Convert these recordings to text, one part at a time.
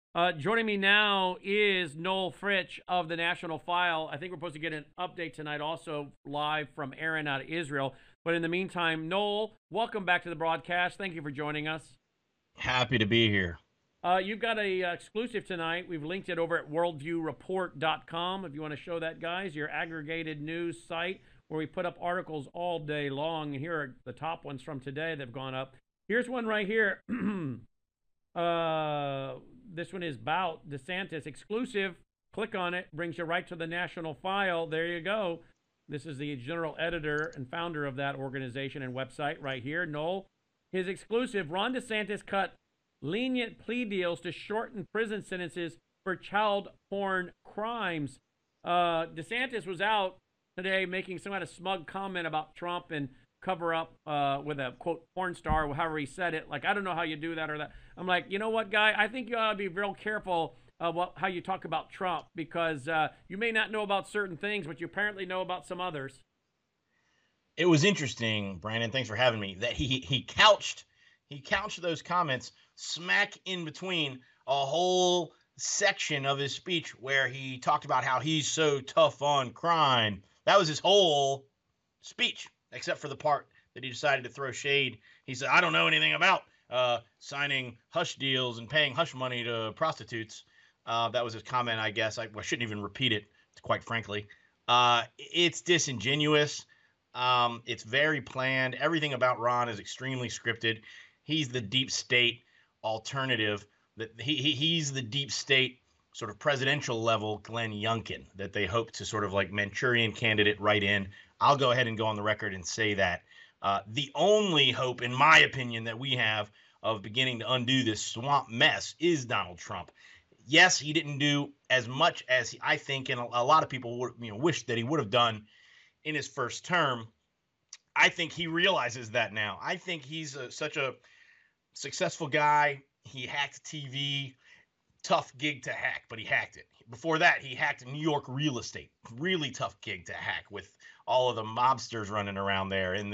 Joining me now is Noel Fritch of the National File. I think we're supposed to get an update tonight, also live from Aaron out of Israel. But in the meantime, Noel, welcome back to the broadcast. Thank you for joining us. Happy to be here. You've got a exclusive tonight. We've linked it over at worldviewreport.com. If you want to show that, guys, your aggregated news site where we put up articles all day long. Here are the top ones from today that have gone up. Here's one right here. uh, this one is about DeSantis exclusive. Click on it, brings you right to the National File. There you go. This is the general editor and founder of that organization and website right here, Noel. His exclusive: Ron DeSantis cut lenient plea deals to shorten prison sentences for child porn crimes. DeSantis was out today making some kind of smug comment about Trump and cover up with a quote porn star, however he said it. Like, I don't know how you do that or that. I'm like, you know what, guy? I think you ought to be real careful how you talk about Trump because you may not know about certain things, but you apparently know about some others. It was interesting, Brandon. Thanks for having me. That he couched those comments smack in between a whole section of his speech where he talked about how he's so tough on crime. That was his whole speech, except for the part that he decided to throw shade. He said, "I don't know anything about signing hush deals and paying hush money to prostitutes." That was his comment, I guess. I shouldn't even repeat it, quite frankly. It's disingenuous. It's very planned. Everything about Ron is extremely scripted. He's the deep state alternative. That he's the deep state sort of presidential level Glenn Youngkin that they hope to sort of like Manchurian candidate right in. I'll go ahead and go on the record and say that the only hope, in my opinion, that we have of beginning to undo this swamp mess is Donald Trump. Yes, he didn't do as much as I think, and a lot of people would, wish that he would have done in his first term. I think he realizes that now. I think he's such a successful guy. He hacked TV, tough gig to hack, but he hacked it. Before that, he hacked New York real estate, really tough gig to hack with all of the mobsters running around there and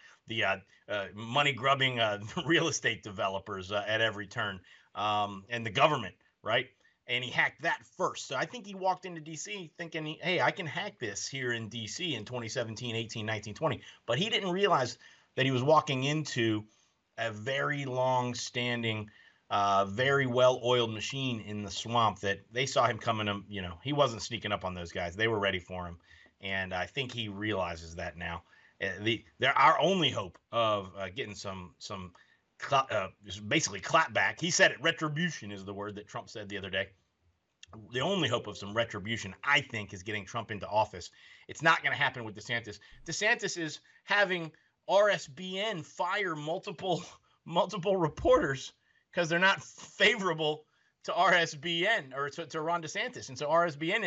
the money grubbing real estate developers at every turn, and the government, right? And he hacked that first. So I think he walked into DC thinking, hey, I can hack this here in DC in 2017, 18, 19, 20. But he didn't realize that he was walking into a very long standing, very well oiled machine in the swamp that they saw him coming. He wasn't sneaking up on those guys. They were ready for him. And I think he realizes that now. They're our only hope of getting some basically clapback. He said it. Retribution is the word that Trump said the other day. The only hope of some retribution, I think, is getting Trump into office. It's not going to happen with DeSantis. DeSantis is having RSBN fire multiple reporters because they're not favorable to RSBN or to Ron DeSantis, and so RSBN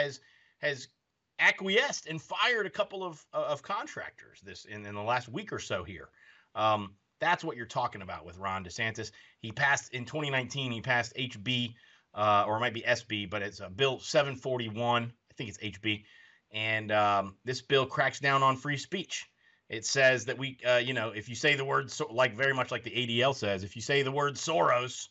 has acquiesced and fired a couple of contractors this in the last week or so here. That's what you're talking about with Ron DeSantis. He passed in 2019. He passed HB, or it might be SB, but it's Bill 741. I think it's HB, and this bill cracks down on free speech. It says that if you say the word like very much like the ADL says, if you say the word Soros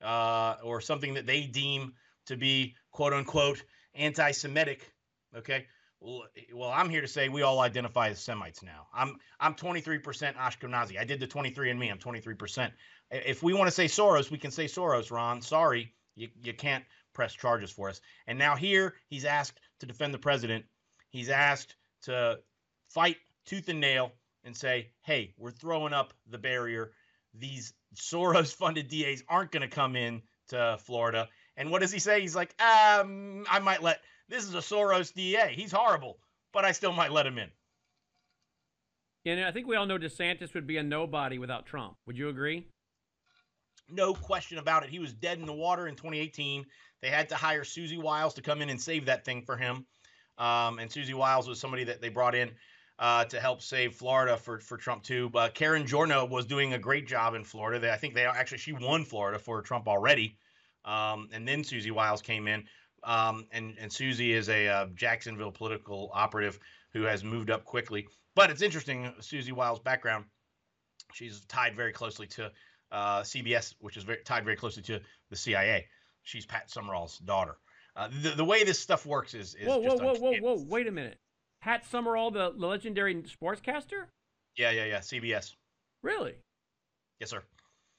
or something that they deem to be quote unquote anti-Semitic, okay. Well, I'm here to say we all identify as Semites now. I'm 23% Ashkenazi. I did the 23andMe. I'm 23%. If we want to say Soros, we can say Soros, Ron. Sorry, you can't press charges for us. And now here he's asked to defend the president. He's asked to fight tooth and nail and say, hey, we're throwing up the barrier. These Soros-funded DAs aren't going to come in to Florida. And what does he say? He's like, I might let – this is a Soros DA. He's horrible, but I still might let him in. And I think we all know DeSantis would be a nobody without Trump. Would you agree? No question about it. He was dead in the water in 2018. They had to hire Susie Wiles to come in and save that thing for him. And Susie Wiles was somebody that they brought in to help save Florida for Trump too. But Karen Giorno was doing a great job in Florida. I think she won Florida for Trump already. And then Susie Wiles came in. And Susie is a Jacksonville political operative who has moved up quickly. But it's interesting, Susie Wiles' background. She's tied very closely to CBS, which is tied very closely to the CIA. She's Pat Summerall's daughter. The way this stuff works is whoa, just whoa! Wait a minute. Pat Summerall, the legendary sportscaster? Yeah. CBS. Really? Yes, sir.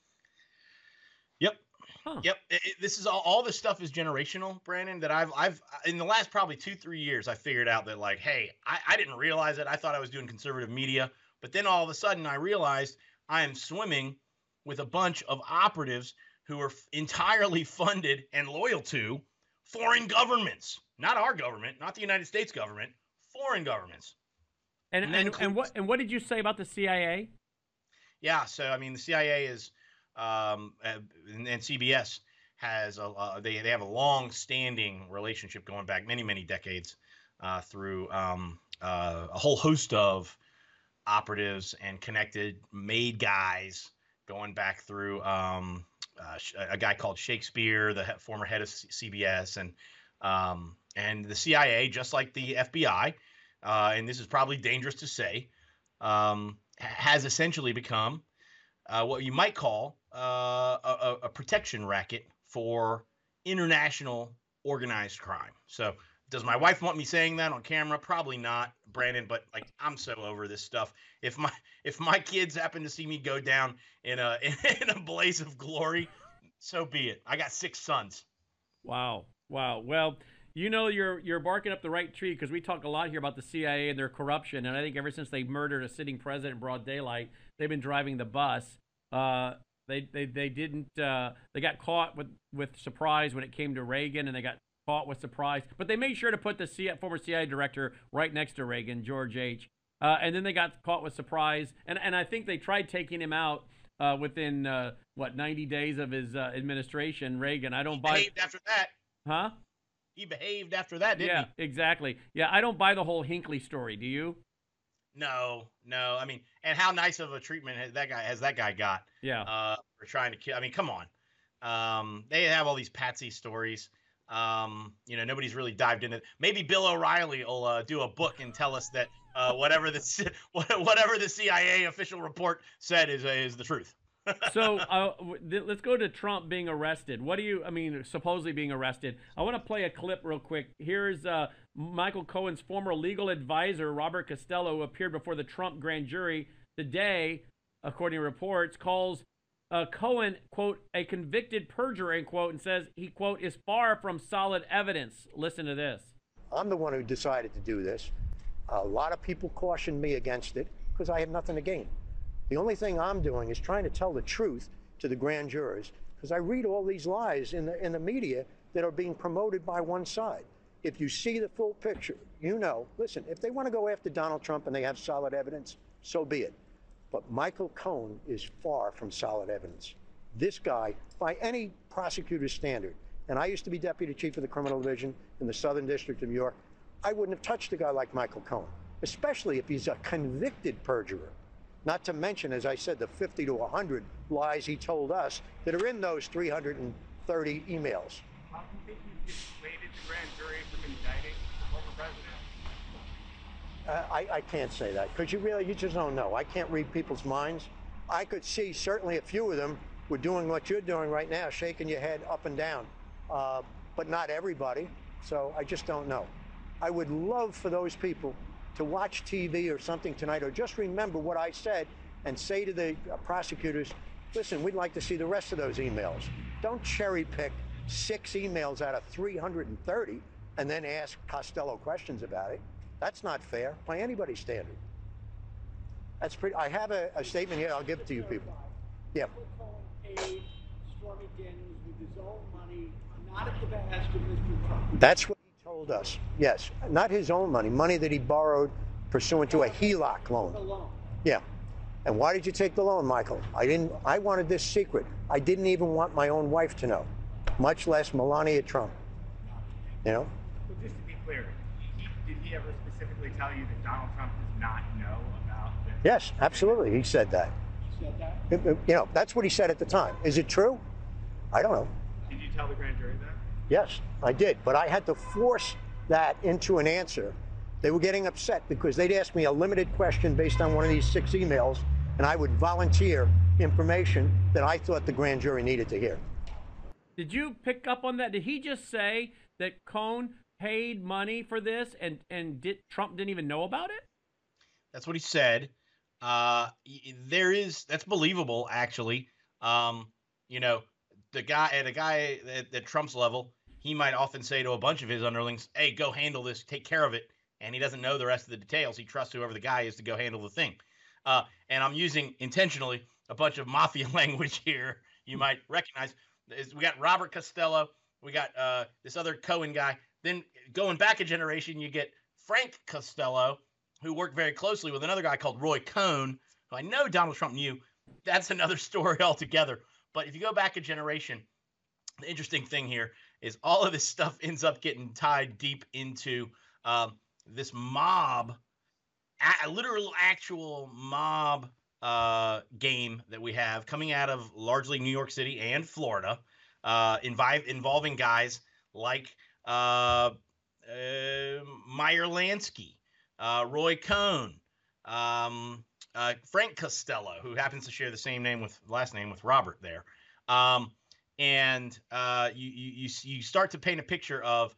Yep. Huh. Yep. This is all this stuff is generational, Brandon. That I've in the last probably 2-3 years, I figured out that like, hey, I didn't realize it. I thought I was doing conservative media, but then all of a sudden I realized I am swimming with a bunch of operatives who are entirely funded and loyal to foreign governments, not our government, not the United States government, foreign governments. And what did you say about the CIA? Yeah, so I mean, the CIA is, and CBS has they have a long-standing relationship going back many decades through a whole host of operatives and connected made guys going back through a guy called Shakespeare, the former head of CBS, and the CIA, just like the FBI, and this is probably dangerous to say, has essentially become what you might call a protection racket for international organized crime. So does my wife want me saying that on camera? Probably not, Brandon, but like, I'm so over this stuff. If my kids happen to see me go down in a blaze of glory, so be it. I got 6 sons. Wow. Well, you know, you're barking up the right tree, because we talk a lot here about the CIA and their corruption, and I think ever since they murdered a sitting president in broad daylight, they've been driving the bus. They got caught with surprise when it came to Reagan, and they got caught with surprise, but they made sure to put the former CIA director right next to Reagan, George H. And then they got caught with surprise, and I think they tried taking him out within 90 days of his administration. Reagan, I don't buy. He behaved after that. Huh? He behaved after that, didn't he? Yeah, exactly. Yeah, I don't buy the whole Hinckley story. Do you? No. I mean, and how nice of a treatment has that guy got? Yeah. For trying to kill. I mean, come on. They have all these patsy stories. Nobody's really dived into it. Maybe Bill O'Reilly will do a book and tell us that whatever the CIA official report said is the truth. So let's go to Trump being arrested. Supposedly being arrested. I want to play a clip real quick. Here's Michael Cohen's former legal advisor, Robert Costello, who appeared before the Trump grand jury today, according to reports, calls Cohen, quote, a convicted perjurer, end quote, and says he, quote, is far from solid evidence. Listen to this. I'm the one who decided to do this. A lot of people cautioned me against it because I have nothing to gain. The only thing I'm doing is trying to tell the truth to the grand jurors, because I read all these lies in the media that are being promoted by one side. If you see the full picture, listen, if they want to go after Donald Trump and they have solid evidence, so be it. But Michael Cohen is far from solid evidence. This guy, by any prosecutor's standard, and I used to be deputy chief of the criminal division in the Southern District of New York, I wouldn't have touched a guy like Michael Cohen, especially if he's a convicted perjurer. Not to mention, as I said, the 50 to 100 lies he told us that are in those 330 emails. How do you think you dissuaded the grand jury from indicting the former president? I can't say that, because you just don't know. I can't read people's minds. I could see certainly a few of them were doing what you're doing right now, shaking your head up and down, but not everybody. So I just don't know. I would love for those people to watch TV or something tonight, or just remember what I said and say to the prosecutors, listen, we'd like to see the rest of those emails. Don't cherry pick 6 emails out of 330 and then ask Costello questions about it. That's not fair by anybody's standard. That's pretty. I have a statement here. I'll give it to you people. Yeah. Paid Stormy Daniels with his own money, not at the behest of Mr. Trump. That's what he told us. Yes, not his own money, money that he borrowed pursuant to a HELOC loan. The loan. Yeah. And why did you take the loan, Michael? I wanted this secret. I didn't even want my own wife to know, much less Melania Trump. Well, just to be clear, did he ever specifically tell you that Donald Trump does not know about this? Yes, absolutely. He said that. He said that? That's what he said at the time. Is it true? I don't know. Did you tell the grand jury that? Yes, I did. But I had to force that into an answer. They were getting upset because they'd ask me a limited question based on one of these 6 emails, and I would volunteer information that I thought the grand jury needed to hear. Did you pick up on that? Did he just say that Cohn paid money for this and Trump didn't even know about it? That's what he said. That's believable, actually. You know, the guy at Trump's level, he might often say to a bunch of his underlings, "Hey, go handle this, take care of it," and he doesn't know the rest of the details. He trusts whoever the guy is to go handle the thing. And I'm using intentionally a bunch of mafia language here. You might recognize. We got Robert Costello. We got this other Cohen guy. Then going back a generation, you get Frank Costello, who worked very closely with another guy called Roy Cohn, who I know Donald Trump knew. That's another story altogether. But if you go back a generation, the interesting thing here is all of this stuff ends up getting tied deep into this mob, a literal actual mob game that we have coming out of largely New York City and Florida, involving guys like Meyer Lansky, Roy Cohn, Frank Costello, who happens to share the same last name with Robert there. You start to paint a picture of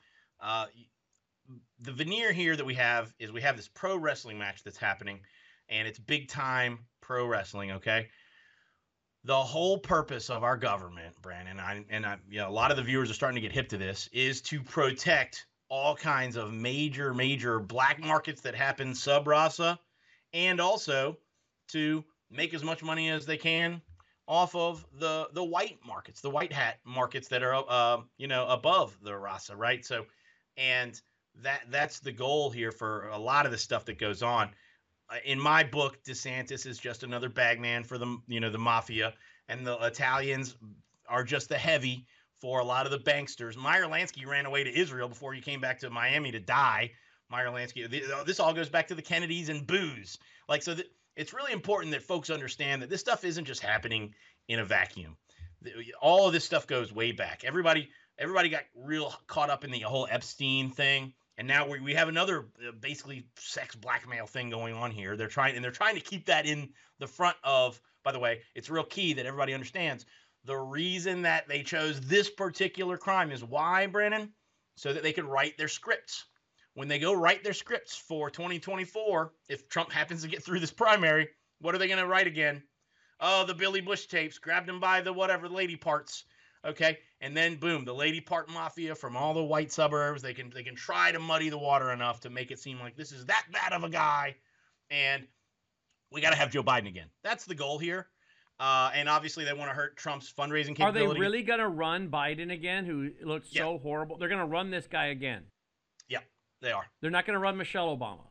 the veneer here that we have this pro wrestling match that's happening, and it's big time pro wrestling. Okay. The whole purpose of our government, Brandon, a lot of the viewers are starting to get hip to this, is to protect all kinds of major black markets that happen sub rasa, and also to make as much money as they can off of the white markets, the white hat markets that are above the rasa, right? So, and that's the goal here for a lot of the stuff that goes on. In my book, DeSantis is just another bagman for the mafia, and the Italians are just the heavy for a lot of the banksters. Meyer Lansky ran away to Israel before he came back to Miami to die. Meyer Lansky, this all goes back to the Kennedys and booze. It's really important that folks understand that this stuff isn't just happening in a vacuum. All of this stuff goes way back. Everybody got real caught up in the whole Epstein thing. And now we have another basically sex blackmail thing going on here. They're trying to keep that in the front of, by the way, it's real key that everybody understands. The reason that they chose this particular crime is why, Brandon? So that they could write their scripts. When they go write their scripts for 2024, if Trump happens to get through this primary, what are they going to write again? Oh, the Billy Bush tapes, grabbed him by the whatever lady parts. Okay, and then boom, the lady part mafia from all the white suburbs. They can try to muddy the water enough to make it seem like this is that bad of a guy, and we got to have Joe Biden again. That's the goal here, and obviously they want to hurt Trump's fundraising capability. Are they really going to run Biden again, who looks so horrible? They're going to run this guy again. Yeah, they are. They're not going to run Michelle Obama.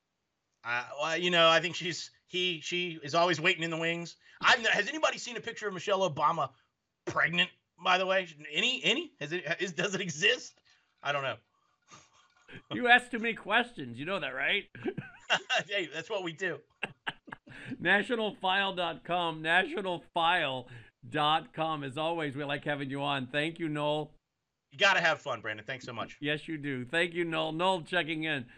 I think she is always waiting in the wings. Has anybody seen a picture of Michelle Obama pregnant? By the way, any does it exist? I don't know. You ask too many questions. You know that, right? Hey, that's what we do. Nationalfile.com. Nationalfile.com. As always, we like having you on. Thank you, Noel. You got to have fun, Brandon. Thanks so much. Yes, you do. Thank you, Noel. Noel checking in.